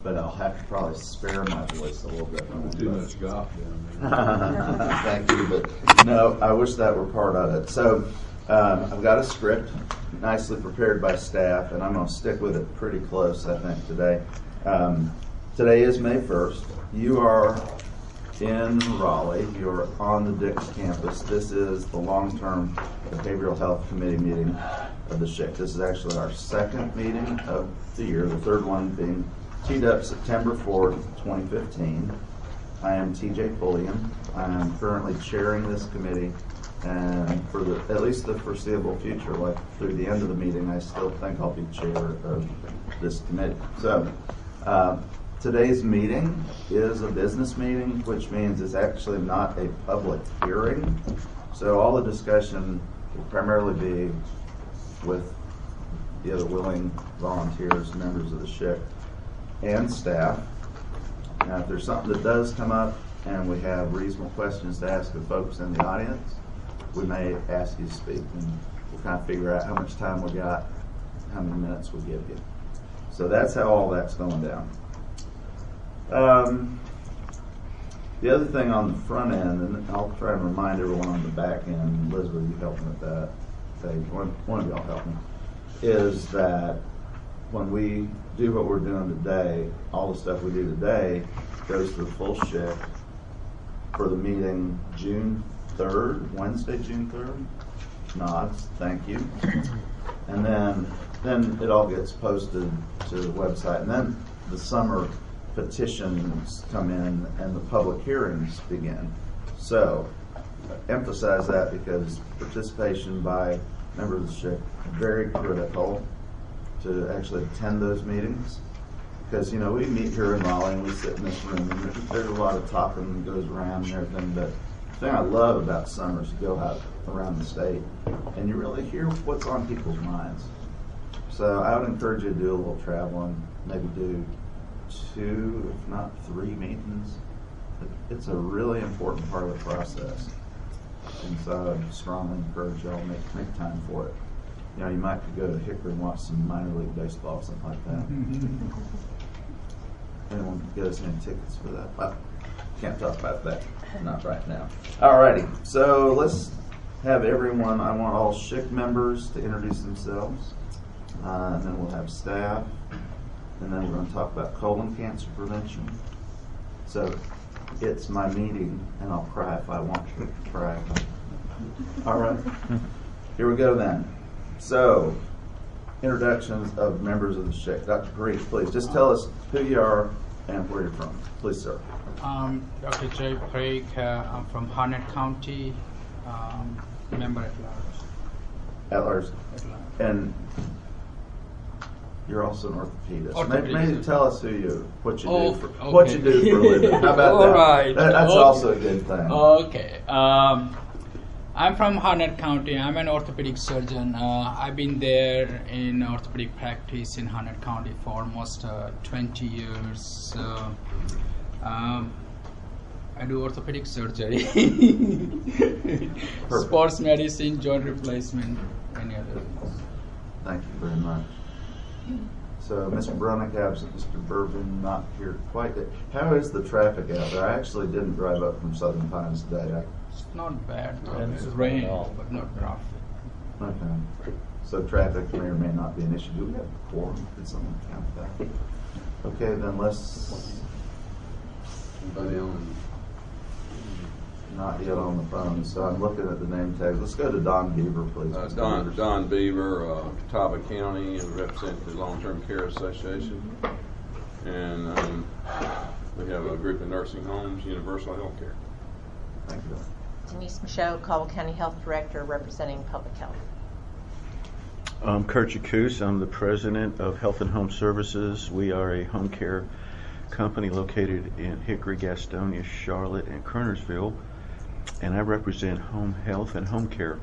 but I'll have to probably spare my voice a little bit. Too much golf down there. Thank you, but no, I wish that were part of it. So I've got a script nicely prepared by staff, and I'm going to stick with it pretty close, I think, today. Today is May 1st. You are in Raleigh. You're on the Dix campus. This is the long-term Behavioral Health Committee meeting of the SHIC. This is actually our second meeting of the year, the third one being teed up September 4th, 2015. I am TJ Pulliam. I am currently chairing this committee, and for at least the foreseeable future, like through the end of the meeting, I still think I'll be chair of this committee. So today's meeting is a business meeting, which means it's actually not a public hearing. So all the discussion will primarily be with the other willing volunteers, members of the SHIC, and staff. Now, if there's something that does come up and we have reasonable questions to ask the folks in the audience, we may ask you to speak, and we'll kind of figure out how much time we got, how many minutes we give you. So that's how all that's going down. The other thing on the front end, and I'll try and remind everyone on the back end, Elizabeth, you help me with that, one of y'all help me, is that when we do what we're doing today, all the stuff we do today goes to the full SHIC for the meeting June 3rd, Wednesday, June 3rd. Nods, thank you. And then it all gets posted to the website. And then the summer petitions come in and the public hearings begin. So emphasize that because participation by members of the SHIC is very critical to actually attend those meetings, because we meet here in Raleigh and we sit in this room and there's a lot of talking that goes around and everything, but the thing I love about summer is you go out around the state and you really hear what's on people's minds. So I would encourage you to do a little traveling, maybe do 2, if not 3 meetings. It's a really important part of the process, and so I strongly encourage y'all to make time for it. You might go to Hickory and watch some minor league baseball, something like that. Anyone get us any tickets for that? Well, can't talk about that. Not right now. Alrighty, so let's have everyone, I want all SHIC members to introduce themselves, and then we'll have staff, and then we're going to talk about colon cancer prevention. So it's my meeting, and I'll cry if I want to cry. All right, here we go then. So, introductions of members of the SHIC. Dr. Parikh, please, just tell us who you are and where you're from. Please, sir. Dr. Jay Parikh. I'm from Harnett County, member at large. At large. At large. And you're also an orthopedist. Maybe tell us what you do for a living. How about All that? right. That's also a good thing. Okay. I'm from Harnett County. I'm an orthopedic surgeon. I've been there in orthopedic practice in Harnett County for almost 20 years. I do orthopedic surgery, sports medicine, joint replacement, any other things. Thank you very much. So, Mr. Brunick absent, Mr. Bourbon not here quite yet. How is the traffic out there? I actually didn't drive up from Southern Pines today. It's not bad. It's rain, but not traffic. Okay. So traffic may or may not be an issue. Do we have a quorum? Did someone count that? Okay, then let's... Anybody on? Not yet on the phone, so I'm looking at the name tags. Let's go to Don Beaver, please. Don Beaver, Catawba County, represent the Long-Term Care Association. And we have a group of nursing homes, Universal Healthcare. Thank you. Denise Michaud, Caldwell County Health Director, representing Public Health. I'm Kurt Jacuz. I'm the president of Health and Home Services. We are a home care company located in Hickory, Gastonia, Charlotte, and Kernersville, and I represent home health and home care.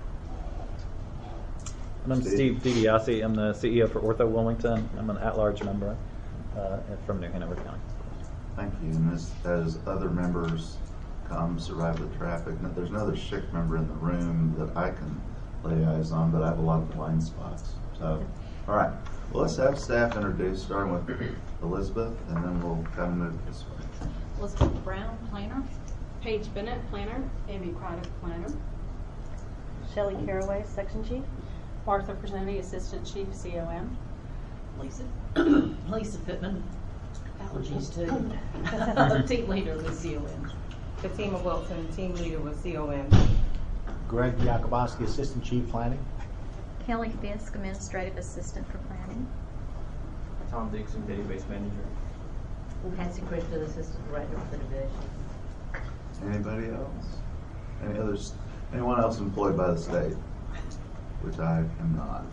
And I'm Steve DiBiase. I'm the CEO for Ortho Wilmington. I'm an at-large member from New Hanover County. Thank you. And as other members come, survive the traffic, there's another SHIC member in the room that I can lay eyes on, but I have a lot of blind spots. So All right. Well, let's have staff introduce, starting with Elizabeth, and then we'll kind of move this way. Elizabeth Brown, planner. Paige Bennett, planner. Amy Craddock, planner. Shelley Caraway, section chief. Martha Presenti, assistant chief, COM. Lisa Pittman, allergies too. Team leader with COM. Fatima Wilson, team leader with COM. Greg Yakubowski, assistant chief planning. Kelly Fisk, administrative assistant for planning. Tom Dixon, database manager. Patsy Christian, assistant director for the division. Anybody else? Anyone else employed by the state? Which I am not.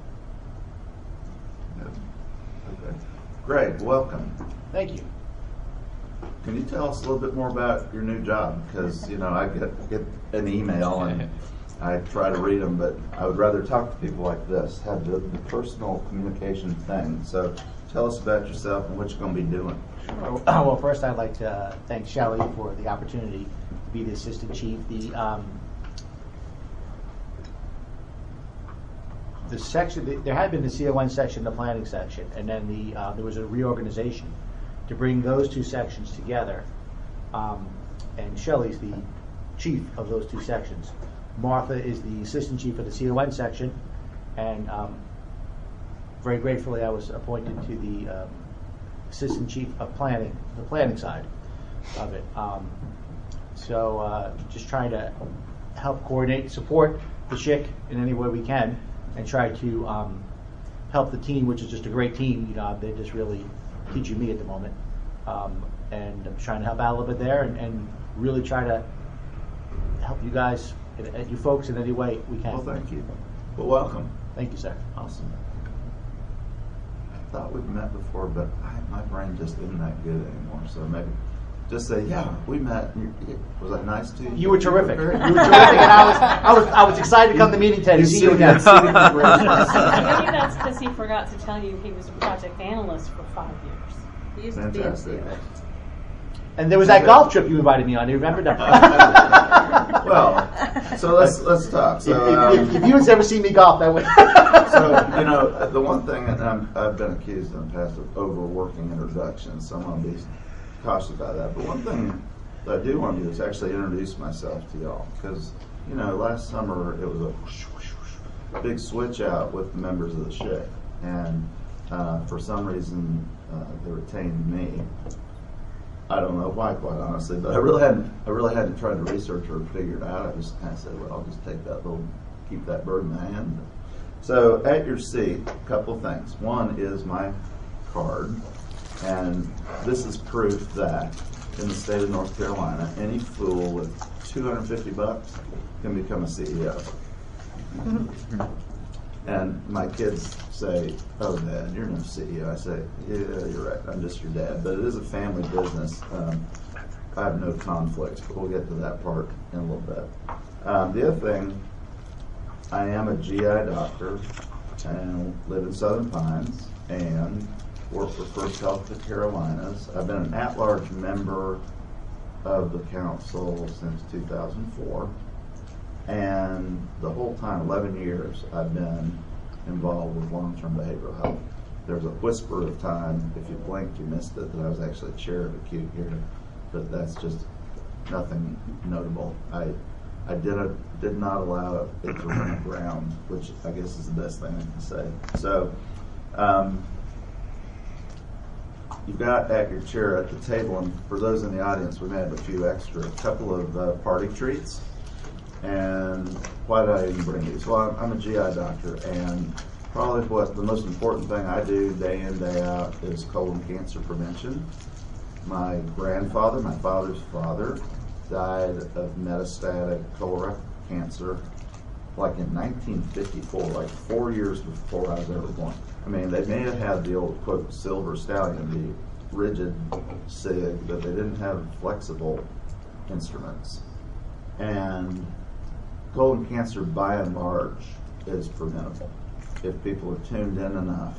No. Okay. Greg, welcome. Thank you. Can you tell us a little bit more about your new job? Because, I get an email and I try to read them, but I would rather talk to people like this, have the personal communication thing. So tell us about yourself and what you're going to be doing. Well, first I'd like to thank Shelley for the opportunity to be the assistant chief. The section, there had been the CON section, the planning section, and then there was a reorganization to bring those two sections together. And Shelley's the chief of those two sections. Martha is the assistant chief of the CON section, and very gratefully I was appointed to the assistant chief of planning, the planning side of it. So just trying to help coordinate, support the SHIC in any way we can, and try to help the team, which is just a great team. They're just really teaching me at the moment. And I'm trying to help out a little bit there and really try to help you guys, you folks, in any way we can. Well, thank you. Well, welcome. Thank you, sir. Awesome. I thought we'd met before, but my brain just isn't that good anymore. So maybe just say, yeah, we met. Was that nice to you? You were terrific. You were terrific, and I was excited to come to the meeting today to see you again. Maybe that's because he forgot to tell you he was a project analyst for 5 years. He used to be in Fantastic. COM. And there was that golf trip you invited me on. You remember that? Well, so let's talk. So if you had ever seen me golf, that would. So the one thing, and I've been accused in the past of overworking introductions, so I'm going to be cautious about that. But one thing that I do want to do is actually introduce myself to y'all, because last summer it was a whoosh, whoosh, whoosh, big switch out with the members of the SHIC, and for some reason they retained me. I don't know why, quite honestly, but I really hadn't tried to research or figure it out. I just kind of said, well, I'll just keep that bird in the hand. So at your seat, a couple of things. One is my card, and this is proof that in the state of North Carolina, any fool with $250 can become a CEO. And my kids say, oh, Dad, you're no CEO. I say, yeah, you're right. I'm just your dad. But it is a family business. I have no conflicts, but we'll get to that part in a little bit. The other thing, I am a GI doctor and live in Southern Pines and work for First Health of the Carolinas. I've been an at-large member of the council since 2004. And the whole time, 11 years, I've been involved with long-term behavioral health. There was a whisper of time, if you blinked, you missed it, that I was actually chair of acute here, but that's just nothing notable. I did not allow it to run aground, which I guess is the best thing I can say. So, you've got at your chair at the table, and for those in the audience, we may have a couple of party treats. And why did I even bring these? Well, I'm a GI doctor, and probably the most important thing I do day in, day out is colon cancer prevention. My grandfather, my father's father, died of metastatic colorectal cancer like in 1954, like 4 years before I was ever born. I mean, they may have had the old, quote, silver stallion, the rigid SIG, but they didn't have flexible instruments. And colon cancer, by and large, is preventable if people are tuned in enough.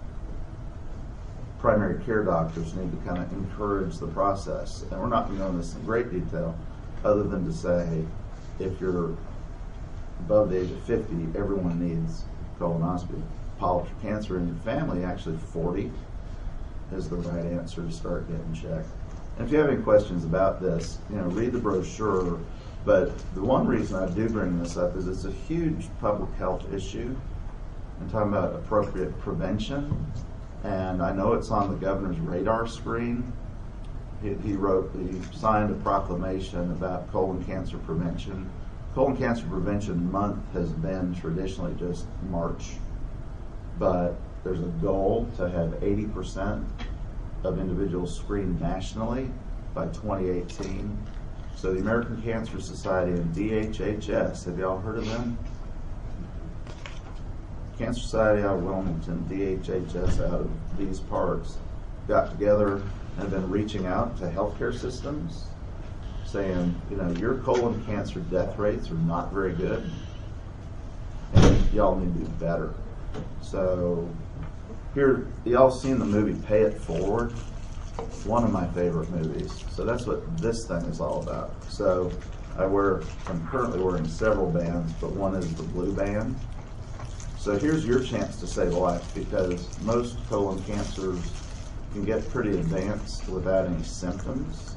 Primary care doctors need to kind of encourage the process. And we're not going to go into this in great detail, other than to say, if you're above the age of 50, everyone needs colonoscopy. polyps or cancer in your family, actually 40 is the right answer to start getting checked. And if you have any questions about this, read the brochure. But the one reason I do bring this up is it's a huge public health issue. I'm talking about appropriate prevention. And I know it's on the governor's radar screen. He signed a proclamation about colon cancer prevention. Colon Cancer Prevention Month has been traditionally just March, but there's a goal to have 80% of individuals screened nationally by 2018. So the American Cancer Society and DHHS, have y'all heard of them? Cancer Society out of Wilmington, DHHS out of these parts, got together and have been reaching out to healthcare systems saying, your colon cancer death rates are not very good and y'all need to do better. So here, y'all seen the movie Pay It Forward? One of my favorite movies. So that's what this thing is all about. So I'm currently wearing several bands, but one is the blue band. So here's your chance to save a life, because most colon cancers can get pretty advanced without any symptoms.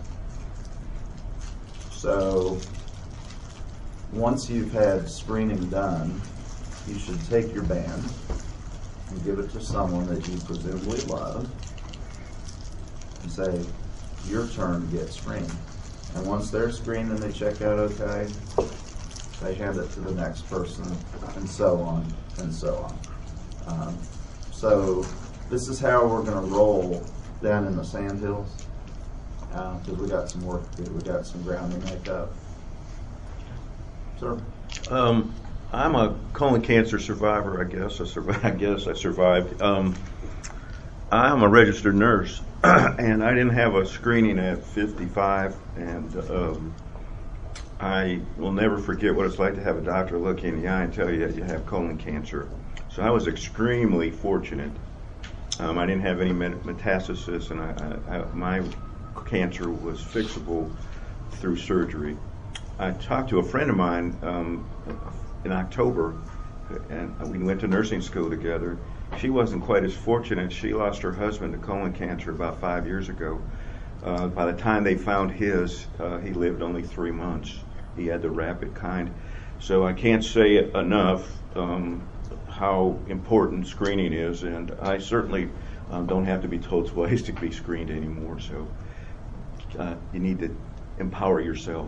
So once you've had screening done, you should take your band and give it to someone that you presumably love and say, your turn to get screened. And once they're screened and they check out okay, they hand it to the next person, and so on and so on. So this is how we're going to roll down in the Sandhills, because we got some work to do. We got some ground to make up. Sir? I'm a colon cancer survivor, I guess. I survived. I'm a registered nurse, and I didn't have a screening at 55, and I will never forget what it's like to have a doctor look you in the eye and tell you that you have colon cancer. So I was extremely fortunate. I didn't have any metastasis, and my cancer was fixable through surgery. I talked to a friend of mine in October, and we went to nursing school together. She wasn't quite as fortunate. She lost her husband to colon cancer about 5 years ago. By the time they found his, he lived only 3 months. He had the rapid kind. So I can't say enough how important screening is, and I certainly don't have to be told twice to be screened anymore. So you need to empower yourself.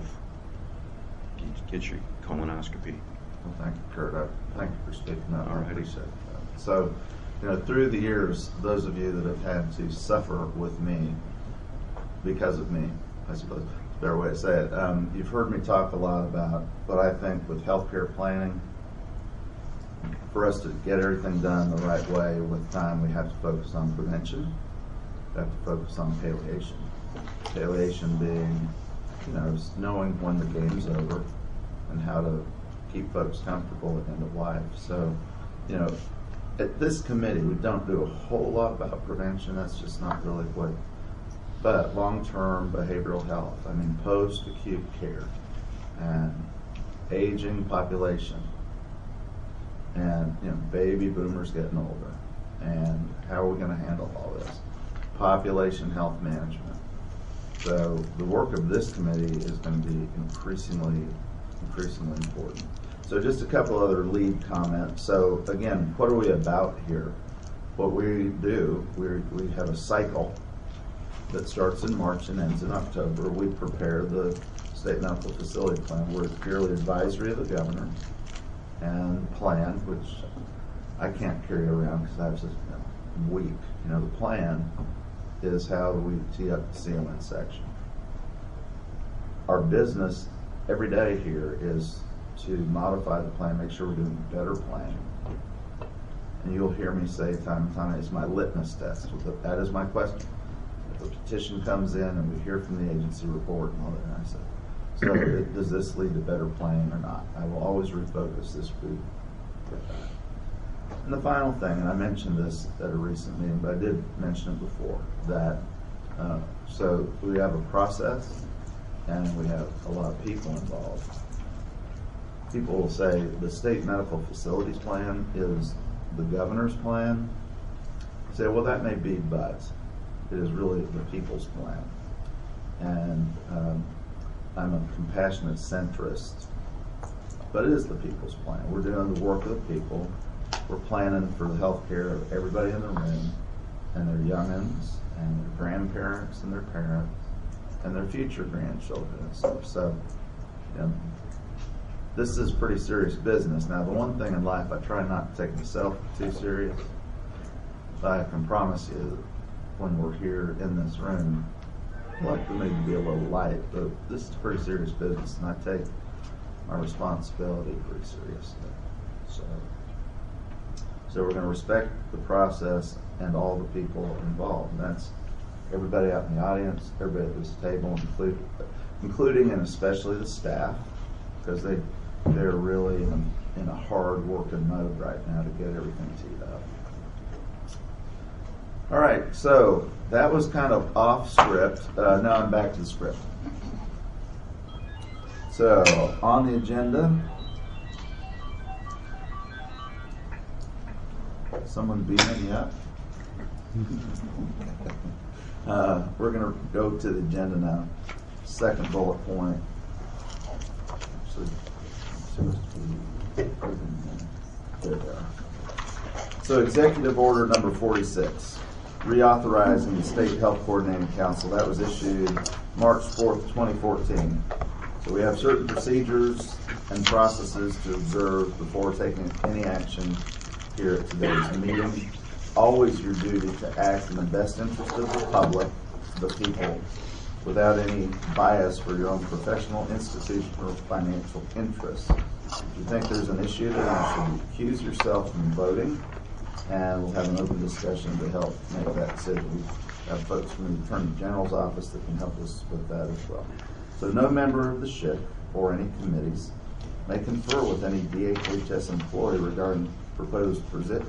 Get your colonoscopy. Well, thank you, Kurt. Thank you for speaking up. All right. I appreciate that. So, through the years, those of you that have had to suffer with me, because of me, I suppose, is a better way to say it, you've heard me talk a lot about what I think with healthcare planning. For us to get everything done the right way with time, we have to focus on prevention. We have to focus on palliation. Palliation being, knowing when the game's over and how to keep folks comfortable at the end of life. So, at this committee, we don't do a whole lot about prevention. That's just not really what. But long-term behavioral health, post-acute care and aging population, and baby boomers getting older, and how are we going to handle all this? Population health management. So the work of this committee is going to be increasingly important. So just a couple other lead comments. So again, what are we about here? What we do, we have a cycle that starts in March and ends in October. We prepare the state medical facility plan. We're purely advisory of the governor, and plan, which I can't carry around because I was just weak. The plan is how we tee up the CON section. Our business every day here is to modify the plan, make sure we're doing better planning. And you'll hear me say time and time, it's my litmus test. That is my question. If a petition comes in and we hear from the agency report and all that, and I say, so does this lead to better planning or not? I will always refocus this group with that. And the final thing, and I mentioned this at a recent meeting, but I did mention it before, that so we have a process and we have a lot of people involved. People will say the state medical facilities plan is the governor's plan. You say, well, that may be, but it is really the people's plan. And I'm a compassionate centrist, but it is the people's plan. We're doing the work of the people. We're planning for the health care of everybody in the room, and their youngins, and their grandparents, and their parents, and their future grandchildren and stuff. So, this is pretty serious business. Now, the one thing in life, I try not to take myself too serious. But I can promise you that when we're here in this room, I like to maybe be a little light, but this is pretty serious business, and I take my responsibility pretty seriously. So we're going to respect the process and all the people involved. And that's everybody out in the audience, everybody at this table, including and especially the staff, because they're really in a hard working mode right now to get everything teed up. All right, so that was kind of off script. Now I'm back to the script. So on the agenda, someone beaming me up? We're going to go to the agenda now. Second bullet point. There we are. So executive order number 46, reauthorizing the State Health Coordinating Council. That was issued March 4th, 2014. So we have certain procedures and processes to observe before taking any action here at today's meeting. Always your duty to act in the best interest of the public, the people, without any bias for your own professional, institutional, or financial interests. If you think there's an issue, then you should recuse yourself from voting, and we'll have an open discussion to help make that decision. We have folks from the Attorney General's office that can help us with that as well. So no member of the SHIC or any committees may confer with any DHHS employee regarding proposed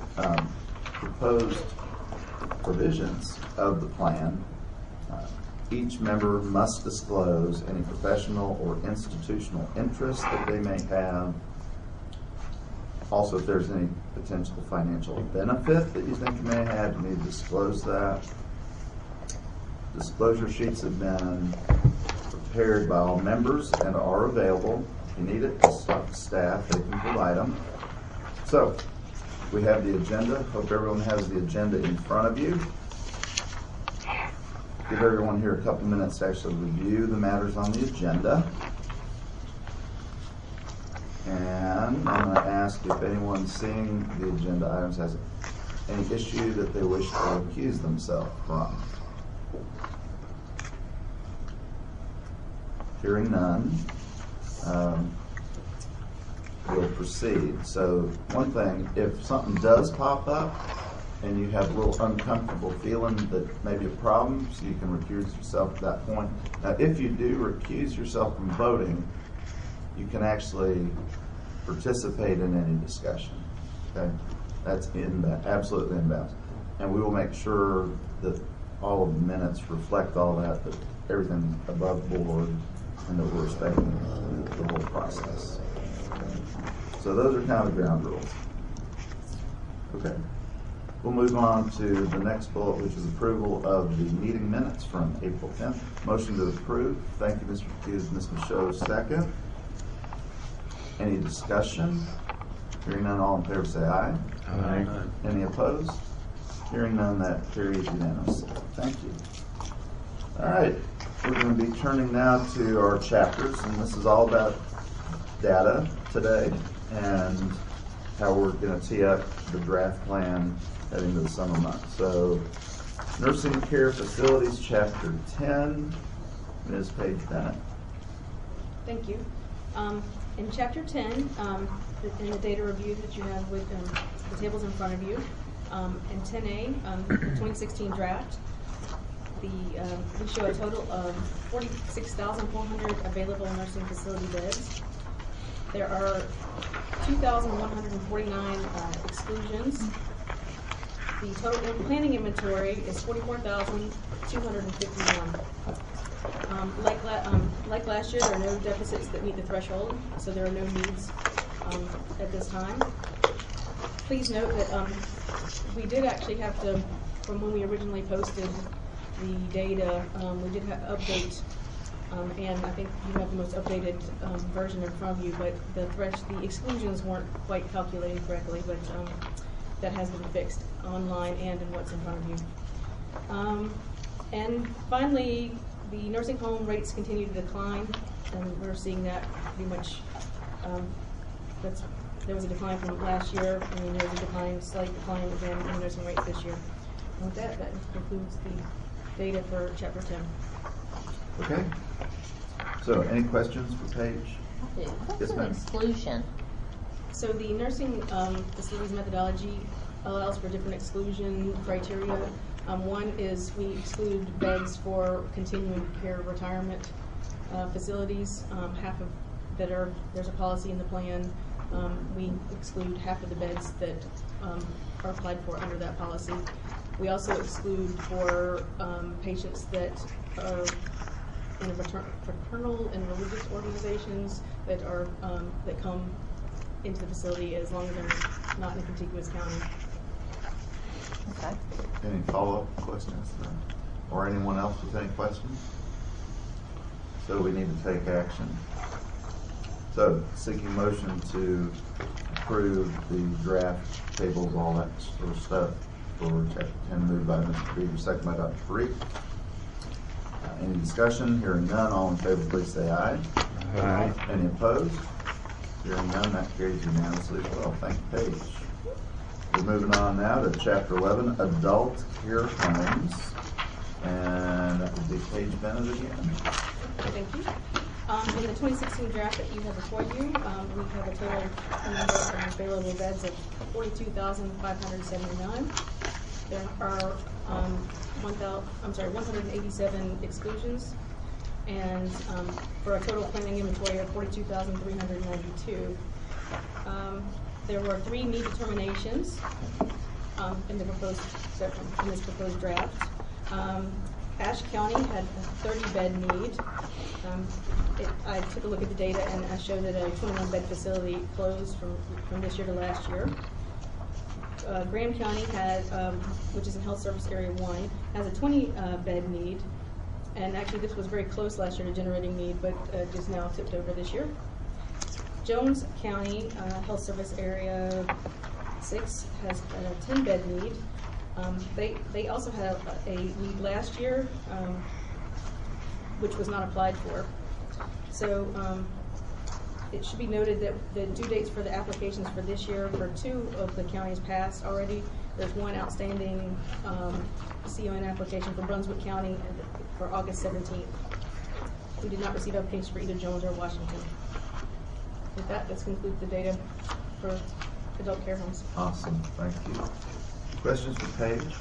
provisions of the plan. Each member must disclose any professional or institutional interest that they may have. Also, if there's any potential financial benefit that you think you may have, you need to disclose that. Disclosure sheets have been prepared by all members and are available. If you need it, just talk to staff. They can provide them. So, we have the agenda. Hope everyone has the agenda in front of you. Give everyone here a couple minutes to actually review the matters on the agenda. And I'm going to ask if anyone seeing the agenda items has any issue that they wish to recuse themselves from. Hearing none, we'll proceed. So one thing, if something does pop up and you have a little uncomfortable feeling that may be a problem, so you can recuse yourself at that point. Now, if you do recuse yourself from voting, you can participate in any discussion. Okay, that's absolutely in bounds, and we will make sure that all of the minutes reflect all that everything's above board, and that we're respecting the whole process. So those are kind of the ground rules. Okay. We'll move on to the next bullet, which is approval of the meeting minutes from April 10th. Motion to approve. Thank you, Mr. Hughes. Ms. Michaud, second. Any discussion? Hearing none, all in favor say aye. Aye. Any opposed? Hearing none, that carries unanimously. Thank you. All right. We're going to be turning now to our chapters, and this is all about data today and how we're going to tee up the draft plan heading to the summer months. So, Nursing Care Facilities, Chapter 10, Ms. Paige Bennett. Thank you. In Chapter 10, in the data review that you have with the tables in front of you, in 10A, the 2016 draft, we show a total of 46,400 available nursing facility beds. There are 2,149 exclusions. The total planning inventory is 44,251. Like last year, there are no deficits that meet the threshold, so there are no needs at this time. please note that we did actually have to, from when we originally posted the data, we did have update, and I think you have the most updated version in front of you, but the exclusions weren't quite calculated correctly, but that has been fixed online and in what's in front of you. And finally, the nursing home rates continue to decline, and we're seeing that pretty much. There was a decline from last year, and there's a slight decline again in nursing rates this year. And with that concludes the data for Chapter 10. Okay. So, any questions for Paige? What's Yes, an ma'am. exclusion? So the nursing facilities methodology allows for different exclusion criteria. One is we exclude beds for continuing care retirement facilities. There's a policy in the plan. We exclude half of the beds that are applied for under that policy. We also exclude for patients that are in fraternal and religious organizations that come into the facility as long as they're not in a contiguous county. Okay. Any follow-up questions? Or anyone else with any questions? So we need to take action. So, seeking motion to approve the draft tables, all that sort of stuff for Chapter 10, moved by Mr. Beaver, second by Dr. Freak. Any discussion? Hearing none, all in favor, please say aye. Aye. Any opposed? Hearing none, that carries unanimously as well. Thank you, Paige. We're moving on now to Chapter 11, Adult Care Homes. And that would be Paige Bennett again. Thank you. In the 2016 draft that you have before you, we have a total number of available beds of 42,579. There are 187 exclusions, and for a total planning inventory of 42,392. There were 3 need determinations in this proposed draft. Ashe County had a 30-bed need. I took a look at the data and I showed that a 21-bed facility closed from this year to last year. Graham County had, which is in Health Service Area 1, has a 20-bed need. And actually this was very close last year to generating need, but just now tipped over this year. Jones County, Health Service Area 6, has a 10-bed need. They also had a need last year, which was not applied for. So it should be noted that the due dates for the applications for this year for 2 of the counties passed already. There's 1 outstanding CON application for Brunswick County for August 17th. We did not receive applications for either Jones or Washington. With that, let's conclude the data for adult care homes. Awesome, thank you. Questions for Paige?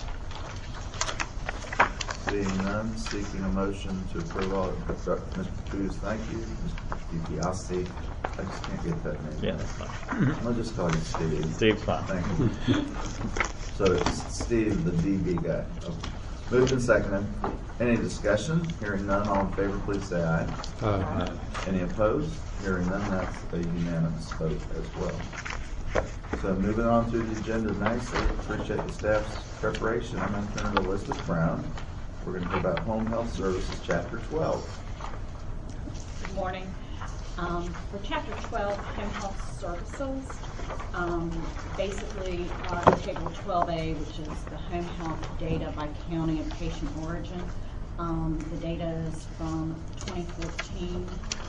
Seeing none, seeking a motion to approve all. Mr. Cruz, thank you. Mr. DiBiase, I just can't get that name. Yeah, that's fine. I'll just call you Steve. Steve's fine. Thank you. So it's Steve, the DB guy. Okay. Moved and seconded. Any discussion? Hearing none, all in favor, please say aye. Aye. Any opposed? Hearing none, that's a unanimous vote as well. So moving on through the agenda nicely, appreciate the staff's preparation. I'm going to turn to Elizabeth Brown. We're going to hear about Home Health Services, Chapter 12. Good morning. For Chapter 12, Home Health Services, basically the Table 12A, which is the home health data by county and patient origin. The data is from 2014.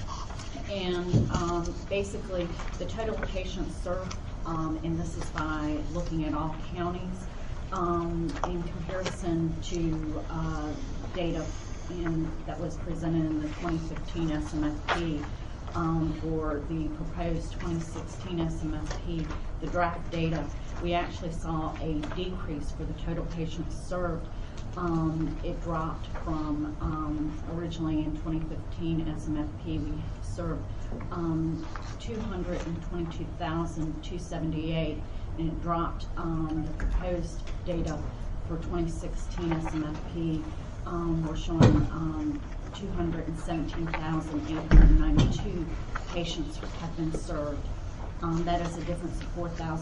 And basically the total patients served, and this is by looking at all counties, in comparison to data that was presented in the 2015 SMFP. For the proposed 2016 SMFP, the draft data, we actually saw a decrease for the total patients served. It dropped from originally in 2015 SMFP, we served 222,278, and it dropped the proposed data for 2016 SMFP. We're showing 217,892 patients have been served. That is a difference of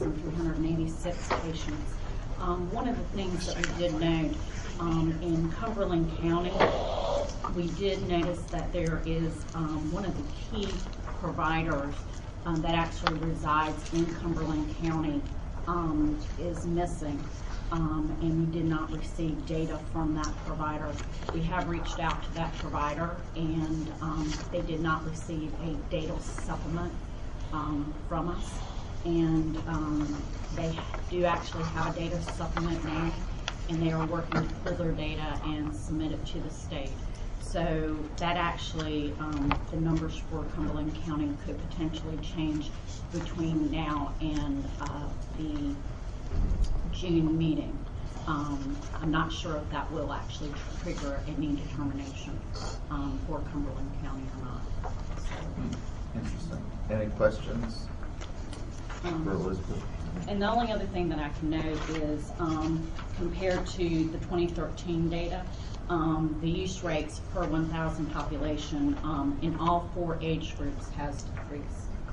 4,386 patients. One of the things that we did note in Cumberland County, we did notice that there is one of the key providers that actually resides in Cumberland County is missing, and we did not receive data from that provider. We have reached out to that provider, and they did not receive a data supplement from us, and they do actually have a data supplement now, and they are working to pull their data and submit it to the state. So that actually, the numbers for Cumberland County could potentially change between now and the June meeting. I'm not sure if that will actually trigger a need determination for Cumberland County or not. Interesting. Any questions for Elizabeth? And the only other thing that I can note is compared to the 2013 data, the use rates per 1,000 population in all 4 age groups has decreased.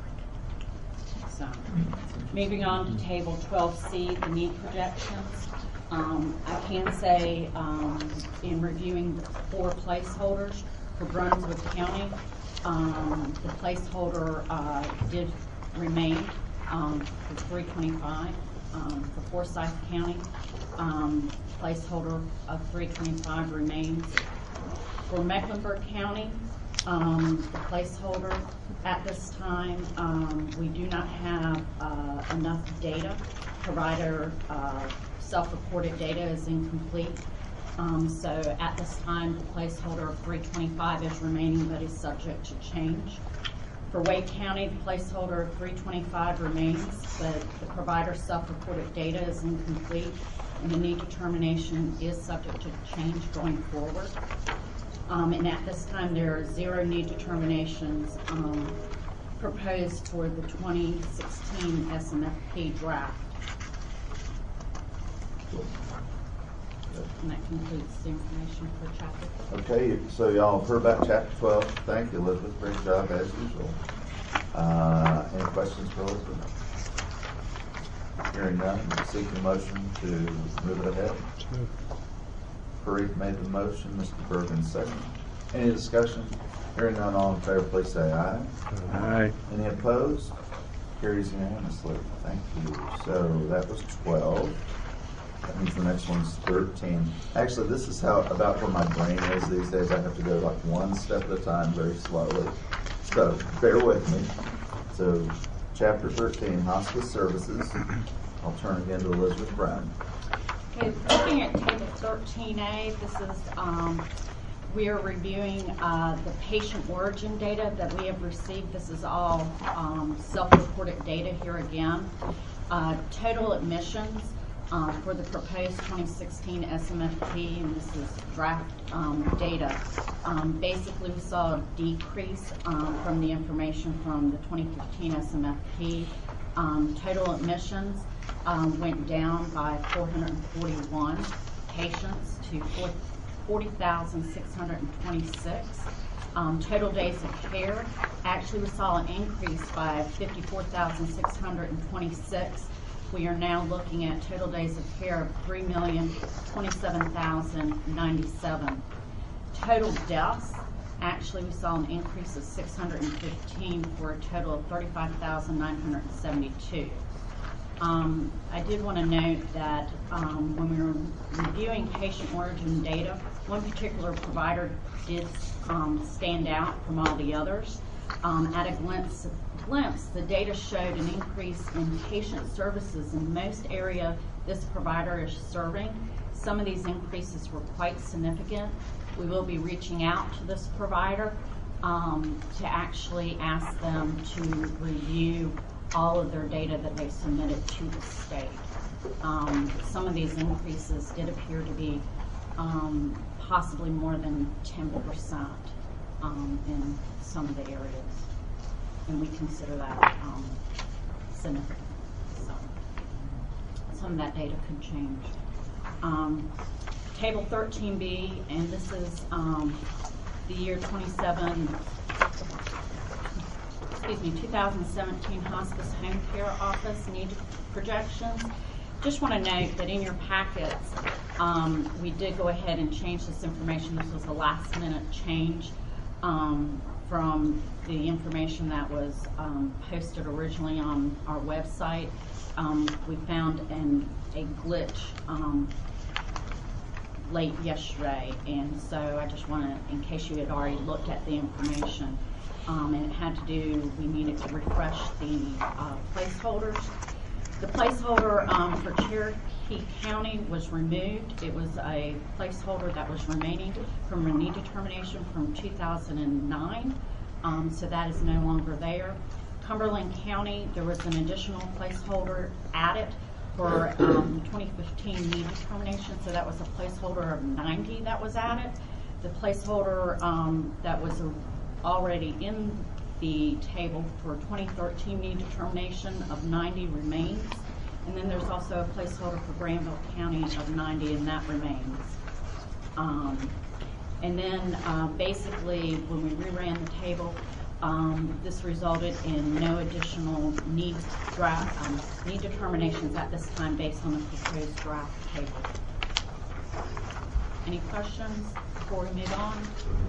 So, moving on to table 12C, the need projections. I can say in reviewing the 4 placeholders for Brunswick County, the placeholder did remain for 325. For Forsyth County, placeholder of 325 remains. For Mecklenburg County, the placeholder at this time, we do not have enough data. Provider self-reported data is incomplete. So at this time, the placeholder of 325 is remaining, but is subject to change. For Wake County, the placeholder of 325 remains, but the provider self-reported data is incomplete, and the need determination is subject to change going forward. And at this time, there are 0 need determinations proposed for the 2016 SMFP draft. And that concludes the information for chapter 12. Okay, so y'all have heard about chapter 12. Thank you, Elizabeth. Great job as usual. Any questions for Elizabeth? Hearing none, seeking a motion to move it ahead. Parikh made the motion, Mr. Bergen second. Any discussion? Hearing none, all in favor, please say aye. Aye. Any opposed? Carries unanimously. Thank you. So that was 12. That means the next one's 13. Actually, this is about where my brain is these days. I have to go like one step at a time, very slowly. So bear with me. So chapter 13, hospice services. I'll turn again to Elizabeth Brown. Okay, looking at table 13A, this is we are reviewing the patient origin data that we have received. This is all self-reported data here again. Total admissions for the proposed 2016 SMFP, and this is draft data. Basically, we saw a decrease from the information from the 2015 SMFP. Total admissions went down by 441 patients to 40,626. Total days of care, actually we saw an increase by 54,626. We are now looking at total days of care of 3,027,097. Total deaths, actually we saw an increase of 615 for a total of 35,972. I did want to note that when we were reviewing patient origin data, one particular provider did stand out from all the others. At a glimpse, the data showed an increase in patient services in most area this provider is serving. Some of these increases were quite significant. We will be reaching out to this provider to actually ask them to review all of their data that they submitted to the state. Some of these increases did appear to be possibly more than 10% in some of the areas, and we consider that significant. So some of that data could change. Table 13B, and this is the year 27. 2017 hospice home care office need projections. Just want to note that in your packets, we did go ahead and change this information. This was a last minute change from the information that was posted originally on our website. We found a glitch late yesterday, and so I just want to, in case you had already looked at the information, and it had to do, we needed to refresh the placeholders. The placeholder for Cherokee County was removed. It was a placeholder that was remaining from a need determination from 2009, so that is no longer there. Cumberland County, there was an additional placeholder added for 2015 need determination, so that was a placeholder of 90 that was added. The placeholder that was already in the table for 2013 need determination of 90 remains, and then there's also a placeholder for Granville County of 90, and that remains. And then basically when we reran the table, this resulted in no additional need determinations at this time based on the proposed draft table. Any questions before we move on?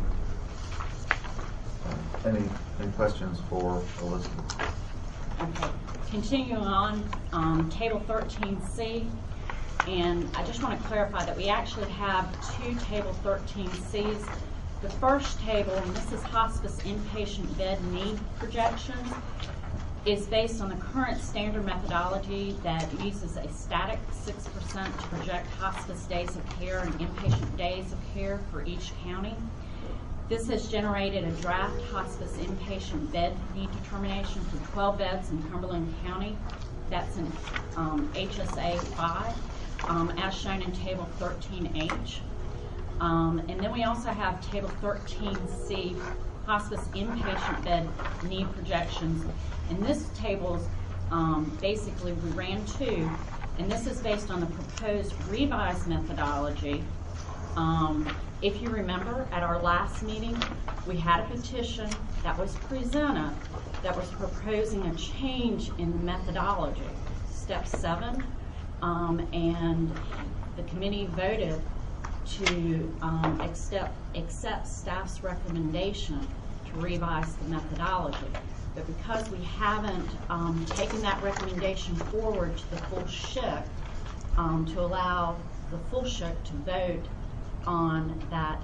Any questions for Elizabeth? Okay. Continuing on, Table 13C, and I just want to clarify that we actually have two Table 13Cs. The first table, and this is hospice inpatient bed need projections, is based on the current standard methodology that uses a static 6% to project hospice days of care and inpatient days of care for each county. This has generated a draft hospice inpatient bed need determination for 12 beds in Cumberland County. That's in HSA 5, as shown in Table 13H. And then we also have Table 13C, hospice inpatient bed need projections. And this table's basically we ran two, and this is based on the proposed revised methodology. If you remember, at our last meeting, we had a petition that was presented that was proposing a change in the methodology, Step 7, and the committee voted to accept staff's recommendation to revise the methodology. But because we haven't taken that recommendation forward to the full SHIC to allow the full SHIC to vote on that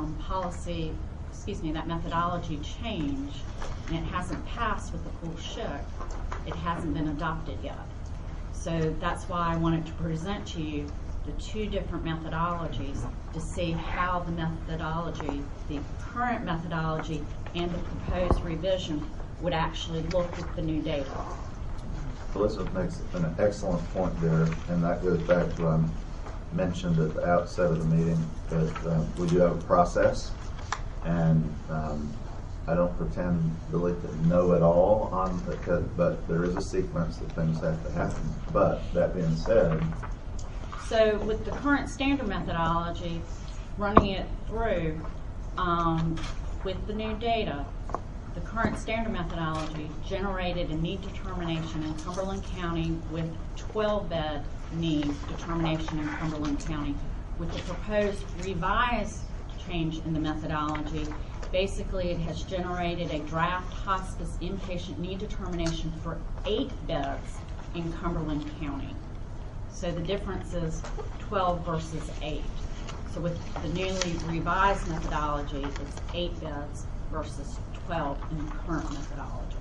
that methodology change, and it hasn't passed with the full SHIC, it hasn't been adopted yet. So that's why I wanted to present to you the two different methodologies to see how the methodology, the current methodology and the proposed revision would actually look with the new data. Elizabeth makes an excellent point there, and that goes back to what I mentioned at the outset of the meeting, that we do have a process, and I don't pretend really to know it all on the, but there is a sequence that things have to happen. But that being said, so with the current standard methodology, running it through with the new data, the current standard methodology generated a need determination in Cumberland County with 12-bed need determination in Cumberland County. With the proposed revised change in the methodology, basically it has generated a draft hospice inpatient need determination for 8 beds in Cumberland County. So the difference is 12 versus 8. So with the newly revised methodology, it's 8 beds versus 12 in the current methodology.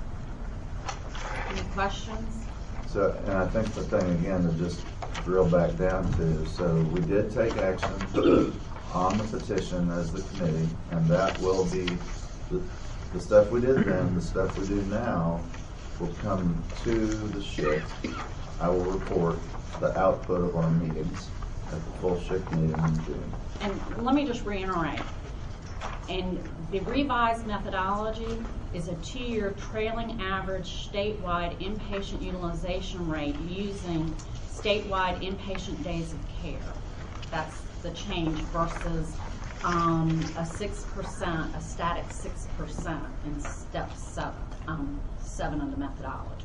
Any questions? so, and I think the thing again to just drill back down to, so we did take action on the petition as the committee, and that will be the stuff we did then, the stuff we do now will come to the SHIC. I will report the output of our meetings at the full SHIC meeting in June. And let me just reiterate. And the revised methodology is a 2-year trailing average statewide inpatient utilization rate using statewide inpatient days of care. That's the change versus a 6%, a static 6% in step 7 of the methodology.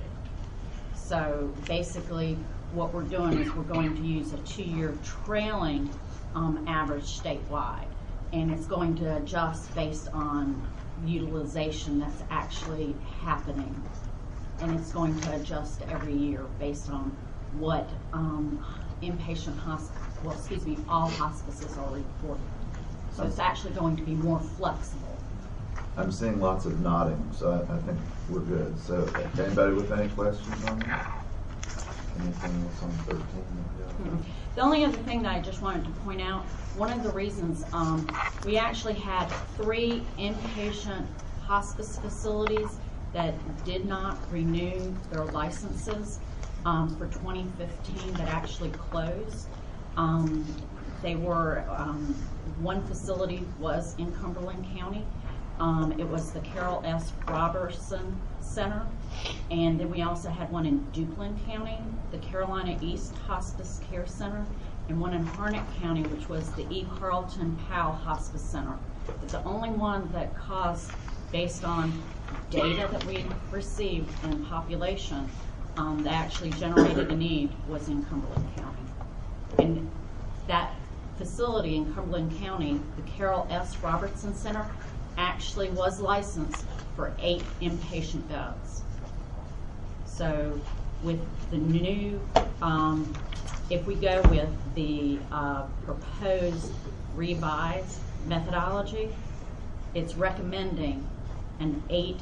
So basically, what we're doing is we're going to use a 2-year trailing average statewide, and it's going to adjust based on utilization that's actually happening, and it's going to adjust every year based on what inpatient all hospices are reporting. So it's actually going to be more flexible. I'm seeing lots of nodding, so I think we're good. So anybody with any questions on that? Anything else on 13? The only other thing that I just wanted to point out, one of the reasons we actually had 3 inpatient hospice facilities that did not renew their licenses for 2015 that actually closed. They were, one facility was in Cumberland County. It was the Carol S. Robertson Center. And then we also had one in Duplin County, the Carolina East Hospice Care Center, and one in Harnett County, which was the E. Carlton Powell Hospice Center. But the only one that caused, based on data that we received in population, that actually generated a need was in Cumberland County. And that facility in Cumberland County, the Carol S. Robertson Center, actually was licensed for 8 inpatient beds. So with the new, if we go with the proposed revised methodology, it's recommending an 8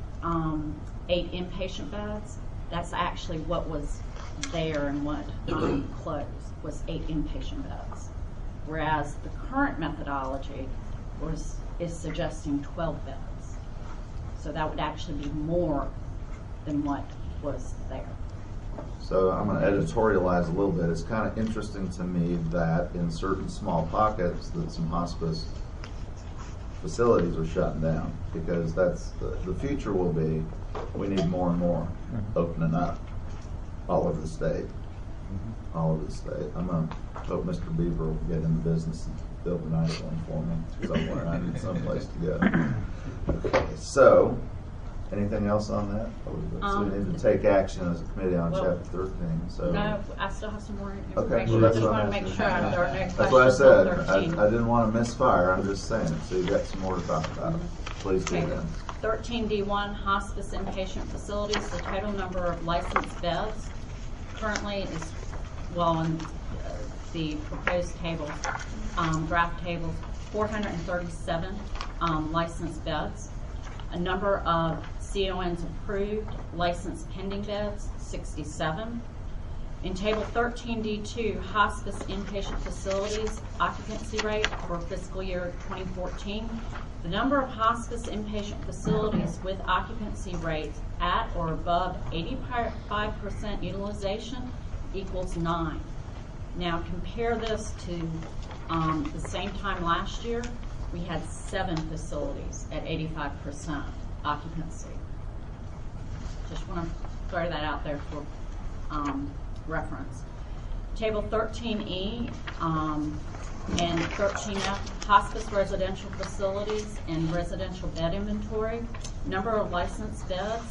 inpatient beds. That's actually what was there and what closed was 8 inpatient beds. Whereas the current methodology is suggesting 12 beds. So that would actually be more than what was there. So I'm going to editorialize a little bit. It's kind of interesting to me that in certain small pockets that some hospice facilities are shutting down, because that's the future will be we need more and more opening up all over the state. All over the state. I'm going to hope Mr. Beaver will get in the business and build a nice one for me somewhere. I need someplace to go. Okay, so anything else on that? So we need to take action as a committee on chapter 13. So no, I still have some more information. Okay, well, that's I just what want I'm to make asking. sure there are no questions. That's what I said. on 13. I didn't want to misfire. I'm just saying it. So you got some more to talk about. Please do Okay. then. 13D1 hospice inpatient facilities. The total number of licensed beds currently is, well, in the proposed tables, draft tables, 437 licensed beds. A number of CONs approved, licensed pending beds, 67. In Table 13D2, hospice inpatient facilities occupancy rate for fiscal year 2014. The number of hospice inpatient facilities with occupancy rates at or above 85% utilization equals 9. Now compare this to the same time last year. We had 7 facilities at 85% occupancy. Just want to throw that out there for reference. Table 13E and 13F, hospice residential facilities and residential bed inventory. Number of licensed beds,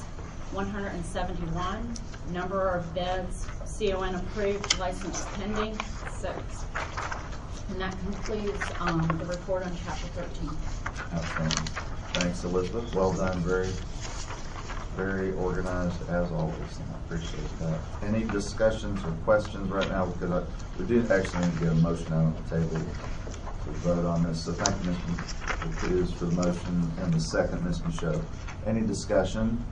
171. Number of beds, CON approved, licensed pending, 6. And that concludes the report on chapter 13. Outstanding. Thanks, Elizabeth. Well done. Very, very organized as always. And I appreciate that. Any discussions or questions right now? Because we do actually need to get a motion out on the table to vote on this. So thank you, Mr. Cruz, for the motion, and the second, Ms. Michaud. Any discussion?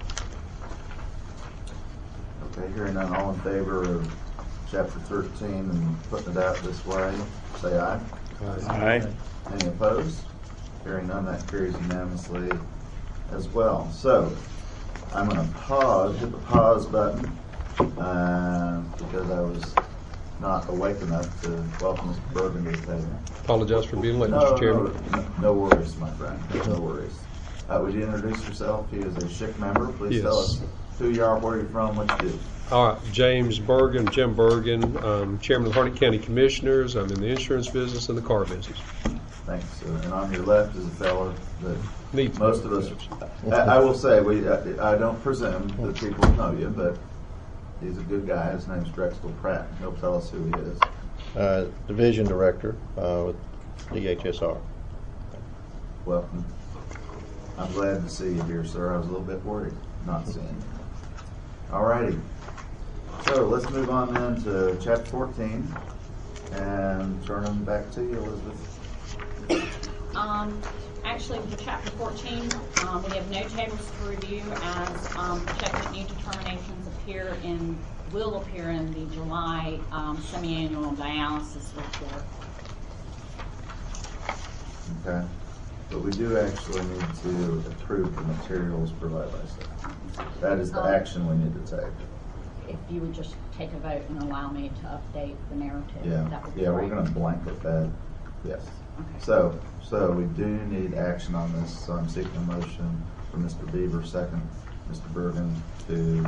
Okay, hearing none, all in favor of chapter 13 and putting it out this way, say aye. Aye. Any opposed? Hearing none, that carries unanimously as well. So I'm going to pause, hit the pause button, because I was not awake enough to welcome Mr. Bergen to the table. Apologize for being late, Mr. Chairman. No worries, my friend. No worries. Would you introduce yourself? He is a SHIC member. Please tell us who you are, where you're from, what you do. All right, James Bergen, Jim Bergen, Chairman of the Harnett County Commissioners. I'm in the insurance business and the car business. Thanks. And on your left is a fellow that Needs most of us, I will say, I don't presume that people know you, but he's a good guy. His name's Drexel Pratt. He'll tell us who he is. Division Director with DHSR. Welcome. I'm glad to see you here, sir. I was a little bit worried not seeing you. All righty. So let's move on then to Chapter 14 and turn them back to you, Elizabeth. Actually, for Chapter 14, we have no tables to review as projected new determinations will appear in the July semi-annual dialysis report. Okay. But we do actually need to approve the materials provided by staff. That is the action we need to take. If you would just take a vote and allow me to update the narrative, that would be we're great. going to blanket that. Yes. Okay. So we do need action on this. So I'm seeking a motion from Mr. Beaver, second, Mr. Bergen, to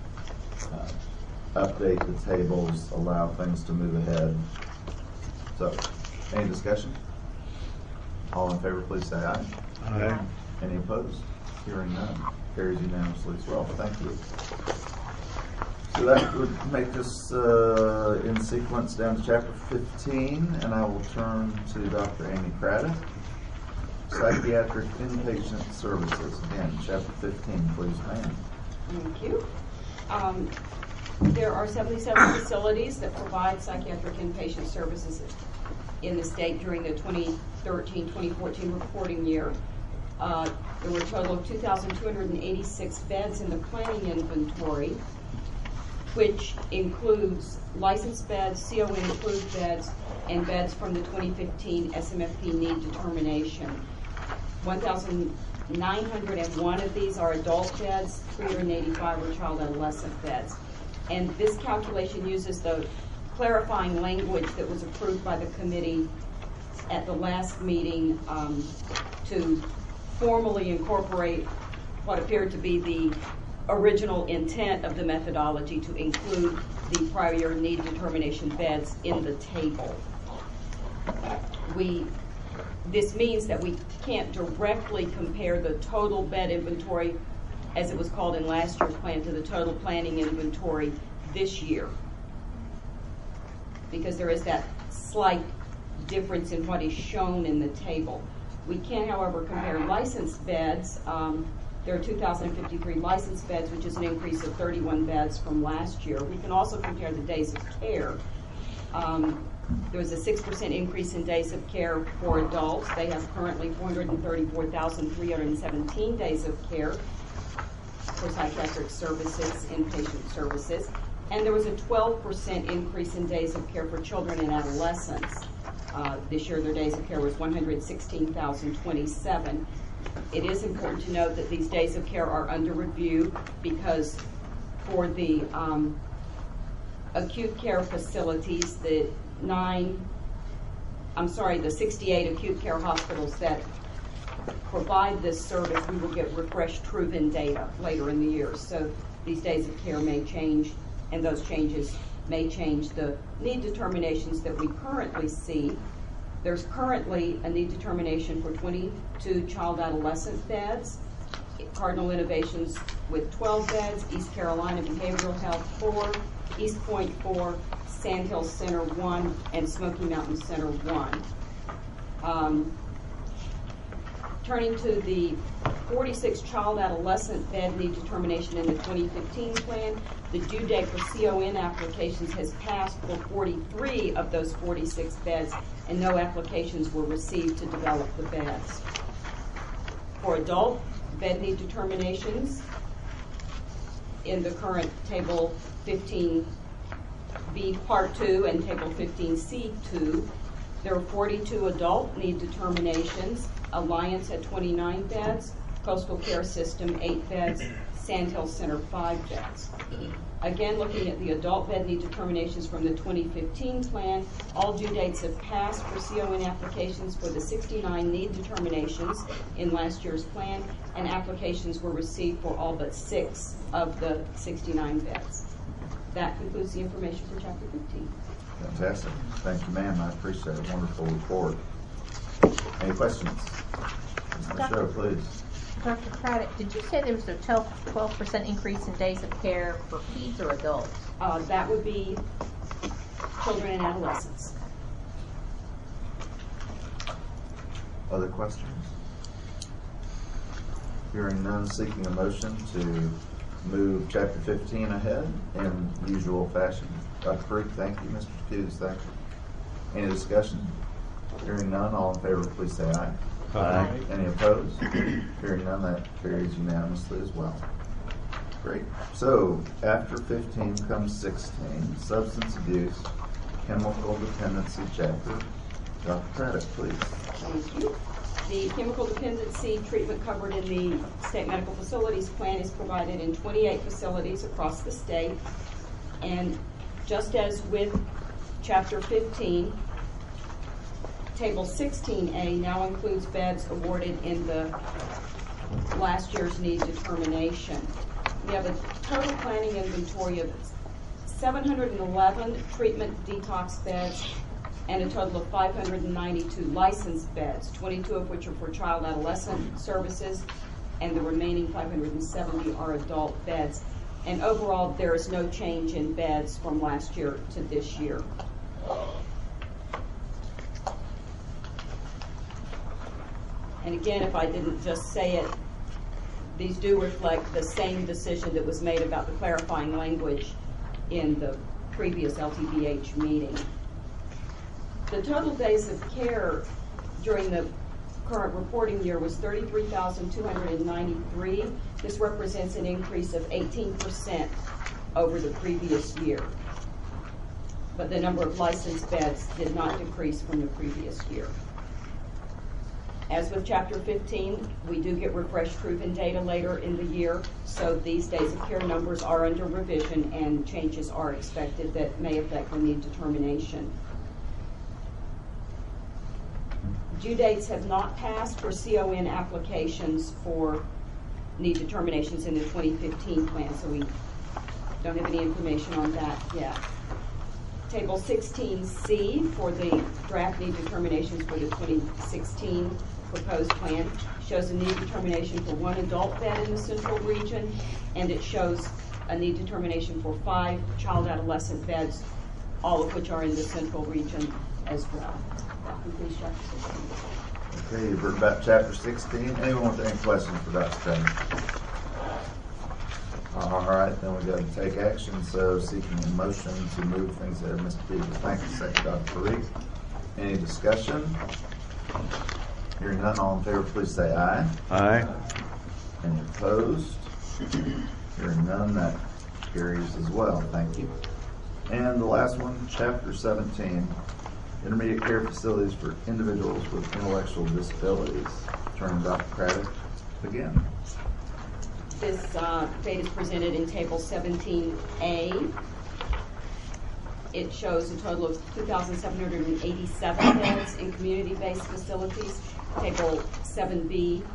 update the tables, allow things to move ahead. So, any discussion? All in favor, please say aye. Aye. Any opposed? Hearing none. Carries unanimously as well. Thank you. So that would make us in sequence down to Chapter 15, and I will turn to Dr. Amy Craddock. Psychiatric Inpatient Services. Again, Chapter 15, please, ma'am. Thank you. There are 77 facilities that provide psychiatric inpatient services in the state during the 2013-2014 reporting year. There were a total of 2,286 beds in the planning inventory, which includes licensed beds, CON approved beds, and beds from the 2015 SMFP need determination. 1,901 of these are adult beds, 385 are child adolescent beds. And this calculation uses the clarifying language that was approved by the committee at the last meeting to formally incorporate what appeared to be the original intent of the methodology to include the prior year need determination beds in the table. This means that we can't directly compare the total bed inventory, as it was called in last year's plan, to the total planning inventory this year, because there is that slight difference in what is shown in the table. We can, however, compare licensed beds. There are 2,053 licensed beds, which is an increase of 31 beds from last year. We can also compare the days of care. There was a 6% increase in days of care for adults. They have currently 434,317 days of care for psychiatric services, inpatient services. And there was a 12% increase in days of care for children and adolescents. This year their days of care was 116,027. It is important to note that these days of care are under review because for the acute care facilities, the 68 acute care hospitals that provide this service, we will get refreshed True-VIN data later in the year. So these days of care may change, and those changes may change the need determinations that we currently see. There's currently a need determination for 22 child adolescent beds, Cardinal Innovations with 12 beds, East Carolina Behavioral Health 4, East Point 4, Sandhill Center 1, and Smoky Mountain Center 1. Turning to the 46 child adolescent bed need determination in the 2015 plan, the due date for CON applications has passed for 43 of those 46 beds, and no applications were received to develop the beds. For adult bed need determinations, in the current Table 15B Part 2 and Table 15C2, there are 42 adult need determinations, Alliance at 29 beds, Coastal Care System 8 beds, Sandhill Center 5 beds. Again, looking at the adult bed need determinations from the 2015 plan, all due dates have passed for CON applications for the 69 need determinations in last year's plan, and applications were received for all but 6 of the 69 beds. That concludes the information for Chapter 15. Fantastic. Thank you, ma'am. I appreciate a wonderful report. Any questions? Mr. Dr. Show, please. Dr. Craddock, did you say there was a 12% increase in days of care for peds or adults? That would be children and adolescents. Other questions? Hearing none, seeking a motion to move chapter 15 ahead in usual fashion. Dr. Freak, thank you. Mr. Hughes, thank you. Any discussion? Hearing none, all in favor, please say aye. Aye. Any opposed? Hearing none, that carries unanimously as well. Great. So after 15 comes 16, substance abuse, chemical dependency chapter. Dr. Craddock, please. Thank you. The chemical dependency treatment covered in the state medical facilities plan is provided in 28 facilities across the state. And just as with chapter 15, table 16A now includes beds awarded in the last year's need determination. We have a total planning inventory of 711 treatment detox beds and a total of 592 licensed beds, 22 of which are for child adolescent services, and the remaining 570 are adult beds. And overall, there is no change in beds from last year to this year. And again, if I didn't just say it, these do reflect the same decision that was made about the clarifying language in the previous LTBH meeting. The total days of care during the current reporting year was 33,293. This represents an increase of 18% over the previous year. But the number of licensed beds did not decrease from the previous year. As with Chapter 15, we do get refreshed proven data later in the year, so these days of care numbers are under revision and changes are expected that may affect the need determination. Due dates have not passed for CON applications for need determinations in the 2015 plan, so we don't have any information on that yet. Table 16C for the draft need determinations for the 2016 proposed plan shows a need determination for 1 adult bed in the central region, and it shows a need determination for 5 child adolescent beds, all of which are in the central region as well. That concludes chapter 16. Okay, you've heard about chapter 16. Anyone with any questions for Dr. Craddock? All right, then we got to take action. So seeking a motion to move things there, Mr. Peters. Thank you, second Dr. Parikh. Any discussion? Hearing none, all in favor, please say aye. Aye. Any opposed? Hearing none, that carries as well. Thank you. And the last one, chapter 17, intermediate care facilities for individuals with intellectual disabilities. Turn to Dr. Craddock again. This data is presented in Table 17A. It shows a total of 2,787 beds in community-based facilities. Table 17B,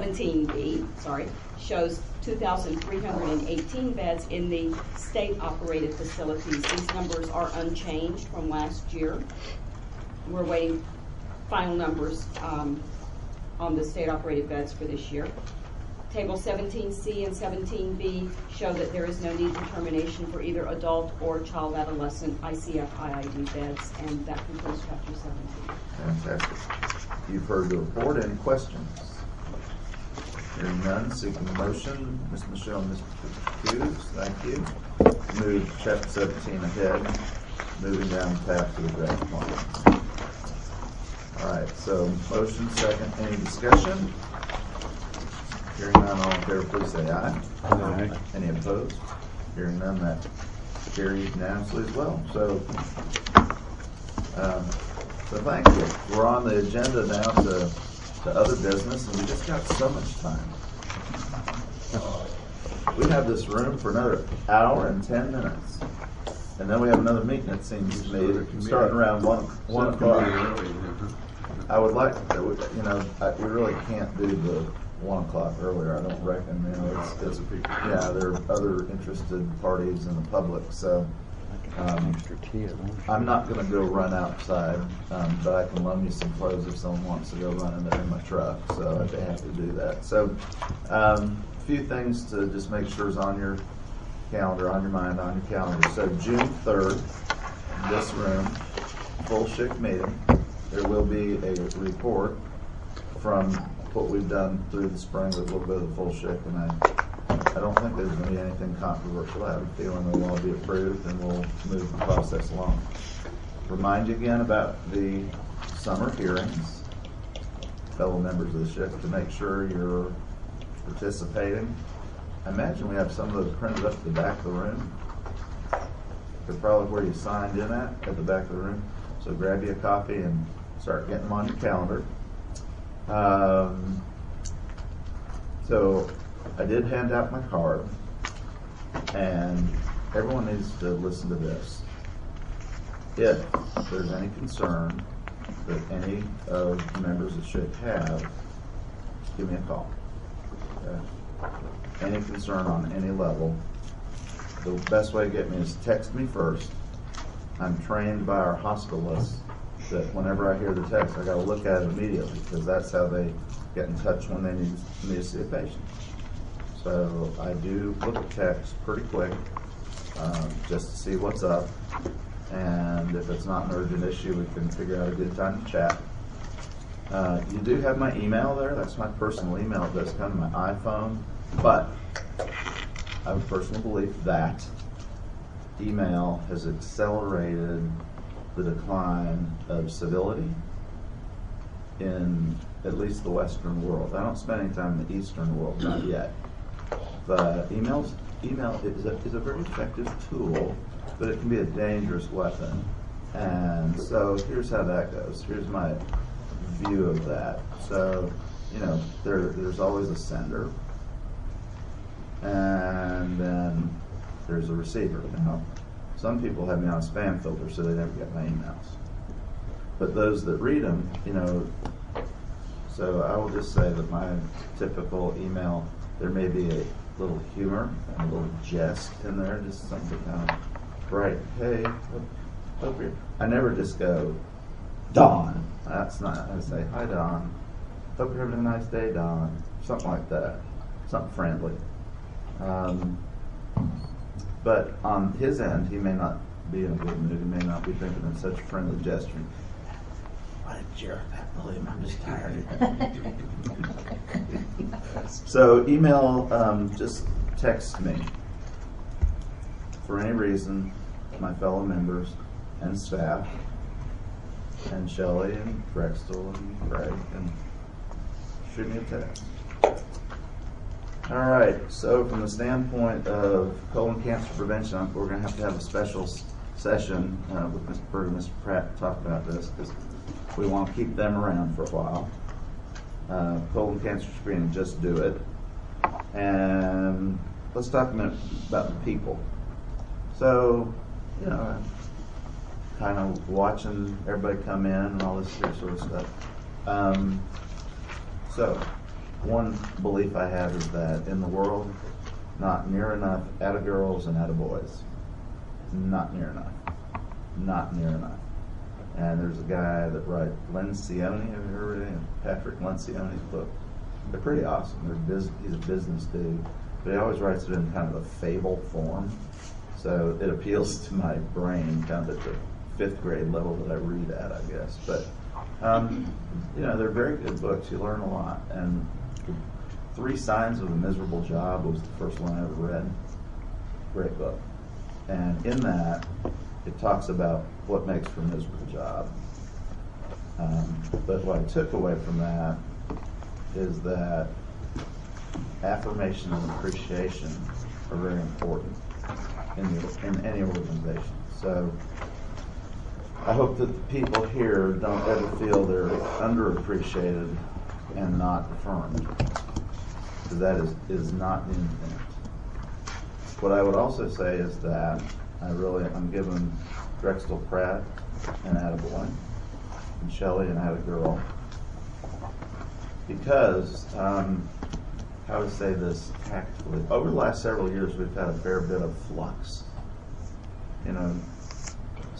shows 2,318 beds in the state-operated facilities. These numbers are unchanged from last year. We're waiting final numbers on the state-operated beds for this year. Table 17C and 17B show that there is no need determination for either adult or child adolescent ICF IID beds, and that concludes chapter 17. Fantastic. You've heard the report. Any questions? Hearing none, seeking a motion. Ms. Michelle and Mr. Hughes, thank you. Move chapter 17 ahead, moving down the path to the draft plan. All right, so motion second. Any discussion? Hearing none, all in favor, please say aye. Aye. Any opposed? Hearing none, that carries unanimously as well. So thank you. We're on the agenda now to other business, and we just got so much time. We have this room for another hour and 10 minutes. And then we have another meeting, it seems to me, starting around 1 o'clock. I would like, we really can't do the 1 o'clock earlier, I don't reckon. There are other interested parties in the public, so I'm not going to go run outside, but I can loan you some clothes if someone wants to go running in my truck. So I'd be happy to do that. So a few things to just make sure is on your calendar, on your mind, on your calendar. So June 3rd, this room, full SHIC meeting. There will be a report from what we've done through the spring that will go to the full SHIC, and I don't think there's going to be anything controversial. I have a feeling they'll all be approved and we'll move the process along. Remind you again about the summer hearings, fellow members of the SHIC, to make sure you're participating. I imagine we have some of those printed up at the back of the room. They're probably where you signed in at the back of the room. So grab you a copy and start getting them on your calendar. So I did hand out my card, and everyone needs to listen to this. If there's any concern that any of the members of SHIC have, give me a call. Okay? Any concern on any level, the best way to get me is text me first. I'm trained by our hospitalists that whenever I hear the text, I got to look at it immediately, because that's how they get in touch when they need me to see a patient. So I do look at text pretty quick, just to see what's up. And if it's not an urgent issue, we can figure out a good time to chat. You do have my email there. That's my personal email. It does come to my iPhone. But I have a personal belief that email has accelerated the decline of civility in at least the Western world. I don't spend any time in the Eastern world, not yet. But email is a very effective tool, but it can be a dangerous weapon. And so here's how that goes. Here's my view of that. So, you know, there's always a sender, and then there's a receiver. Now, some people have me on a spam filter, so they never get my emails. But those that read them, you know, so I will just say that my typical email, there may be a little humor and a little jest in there, just something kind of bright. Hey, hope you're. I never just go, Don. That's not. I say, hi, Don. Hope you're having a nice day, Don. Something like that. Something friendly. But on his end, he may not be in a good mood. He may not be thinking of such a friendly gesture. What a jerk, that William. I'm just tired. So email, just text me for any reason, my fellow members and staff, and Shelley and Drexel and Craig, and shoot me a text. All right, so from the standpoint of colon cancer prevention, we're going to have a special session with Mr. Berg and Mr. Pratt to talk about this, because we want to keep them around for a while. Colon cancer screening, just do it. And let's talk a minute about the people. So, you know, kind of watching everybody come in and all this sort of stuff. So, one belief I have is that in the world, not near enough atta-girls and atta-boys. Not near enough. Not near enough. And there's a guy that writes, Lencioni, have you heard of him? Patrick Lencioni's book. They're pretty awesome. He's a business dude, but he always writes it in kind of a fable form. So it appeals to my brain kind of at the 5th grade level that I read at, I guess. But, you know, they're very good books. You learn a lot. And 3 Signs of a Miserable Job was the first one I ever read. Great book. And in that, it talks about what makes for a miserable job. But what I took away from that is that affirmation and appreciation are very important in any organization. So I hope that the people here don't ever feel they're underappreciated and not affirmed, because that is not the intent. What I would also say is that I'm giving Drexel Pratt an attaboy and Shelley an attagirl, because how to say this tactfully, over the last several years we've had a fair bit of flux. You know,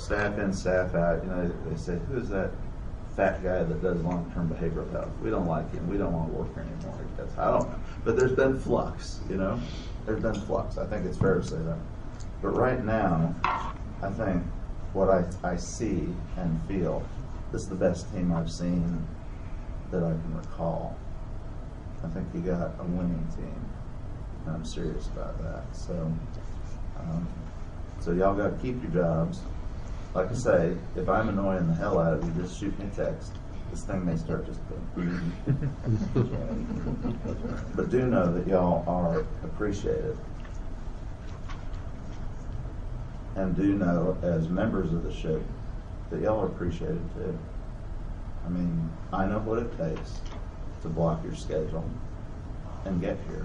staff in, staff out, they say, who's that fat guy that does long-term behavioral health? We don't like him. We don't want to work here anymore. I don't know. But there's been flux, There's been flux. I think it's fair to say that. But right now, I think what I see and feel, this is the best team I've seen that I can recall. I think you got a winning team, and I'm serious about that. So y'all got to keep your jobs. Like I say, if I'm annoying the hell out of you, just shoot me a text. This thing may start just but do know that y'all are appreciated. And do know, as members of the ship, that y'all are appreciated too. I mean, I know what it takes to block your schedule and get here.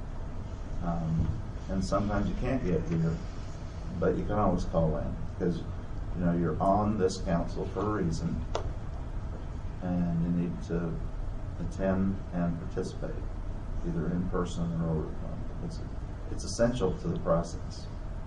And sometimes you can't get here, but you can always call in, because you're on this council for a reason, and you need to attend and participate, either in person or over the phone. It's essential to the process.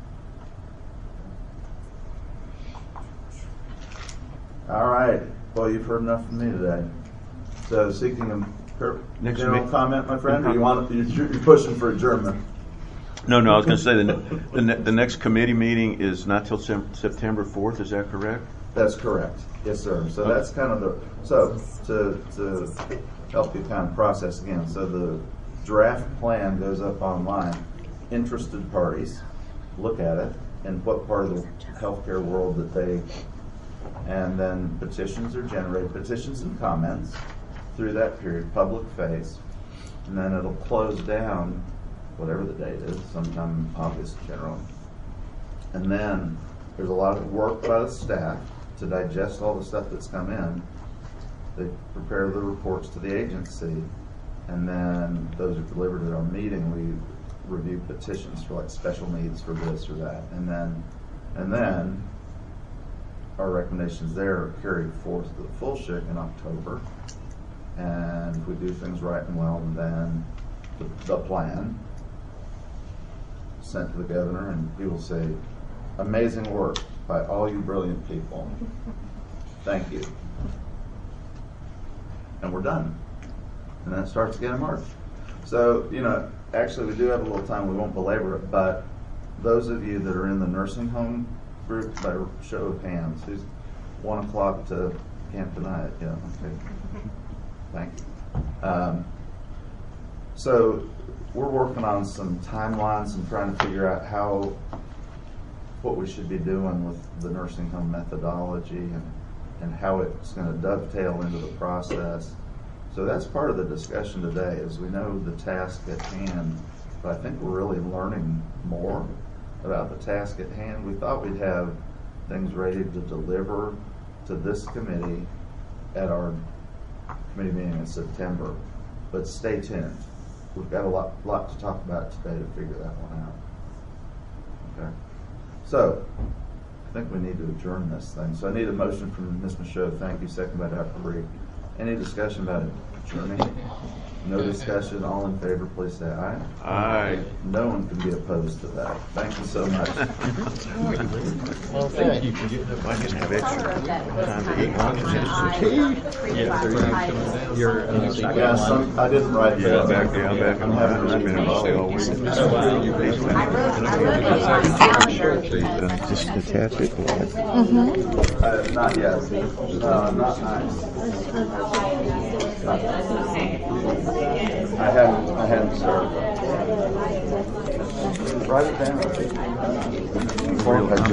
All right. Well, you've heard enough from me today. So, seeking a general comment, my friend, or you're pushing for adjournment? No, I was going to say the next committee meeting is not till September 4th. Is that correct? That's correct. Yes, sir. So that's kind of to help you kind of process again. So the draft plan goes up online. Interested parties look at it and what part of the healthcare world that they, and then petitions are generated, petitions and comments through that period, public face, and then it'll close down whatever the date is, sometime in August generally. And then there's a lot of work by the staff to digest all the stuff that's come in. They prepare the reports to the agency, and then those are delivered at our meeting. We review petitions for like special needs for this or that, and then our recommendations there are carried forth to the full SHIC in October. And if we do things right and well, then the plan sent to the governor, and people say, amazing work by all you brilliant people. Thank you. And we're done. And then it starts again in March. So, actually we do have a little time. We won't belabor it, but those of you that are in the nursing home group, by show of hands, who's 1 o'clock to camp tonight? Yeah, okay. Thank you. So we're working on some timelines and trying to figure out what we should be doing with the nursing home methodology and how it's going to dovetail into the process. So that's part of the discussion today, is we know the task at hand, but I think we're really learning more about the task at hand. We thought we'd have things ready to deliver to this committee at our committee meeting in September, but stay tuned. We've got a lot to talk about today to figure that one out. Okay. So I think we need to adjourn this thing. So I need a motion from Ms. Michaud. Thank you. Second by Dr. Reed. Any discussion about it? Adjourning? No discussion. All in favor, please say aye. Aye. No one can be opposed to that. Thank you so much. Well, thank you for getting up. I can have extra time to eat lunch and I didn't write it. I'm back. I'm having I've been involved all week. Just attach it. Not yet. Not nice. I hadn't started. Write it down.